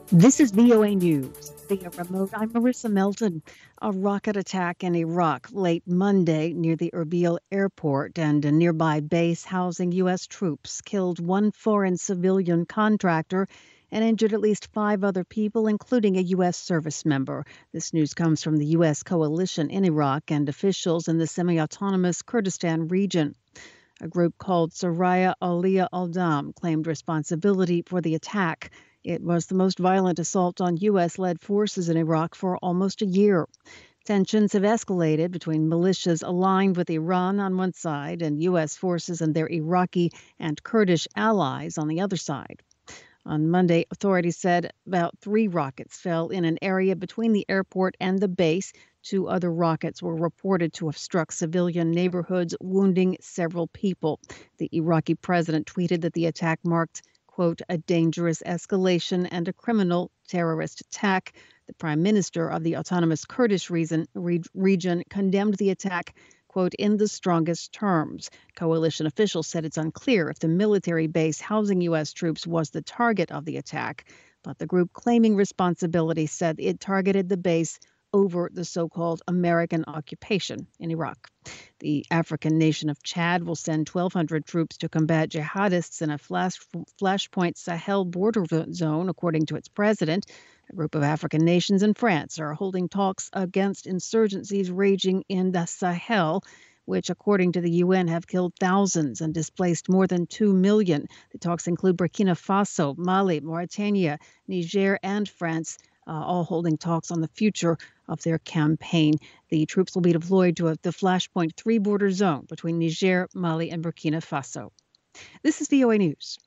This is VOA News via remote. I'm Marissa Melton. A rocket attack in Iraq late Monday near the Erbil airport and a nearby base housing U.S. troops killed one foreign civilian contractor and injured at least five other people, including a U.S. service member. This news comes from the U.S. coalition in Iraq and officials in the semi autonomous Kurdistan region. A group called Soraya Aliyah al-Dam claimed responsibility for the attack. It was the most violent assault on U.S. led forces in Iraq for almost a year. Tensions have escalated between militias aligned with Iran on one side and U.S. forces and their Iraqi and Kurdish allies on the other side. On Monday, authorities said about three rockets fell in an area between the airport and the base. Two other rockets were reported to have struck civilian neighborhoods, wounding several people. The Iraqi president tweeted that the attack marked, quote, a dangerous escalation and a criminal terrorist attack. The prime minister of the autonomous Kurdish region condemned the attack, quote, in the strongest terms. Coalition officials said it's unclear if the military base housing U.S. troops was the target of the attack, but the group claiming responsibility said it targeted the base over the so-called American occupation in Iraq. The African nation of Chad will send 1,200 troops to combat jihadists in a flashpoint Sahel border zone, according to its president. A group of African nations and France are holding talks against insurgencies raging in the Sahel, which, according to the UN, have killed thousands and displaced more than 2 million. The talks include Burkina Faso, Mali, Mauritania, Niger, and France, all holding talks on the future of their campaign. The troops will be deployed to the Flashpoint 3 border zone between Niger, Mali, and Burkina Faso. This is VOA News.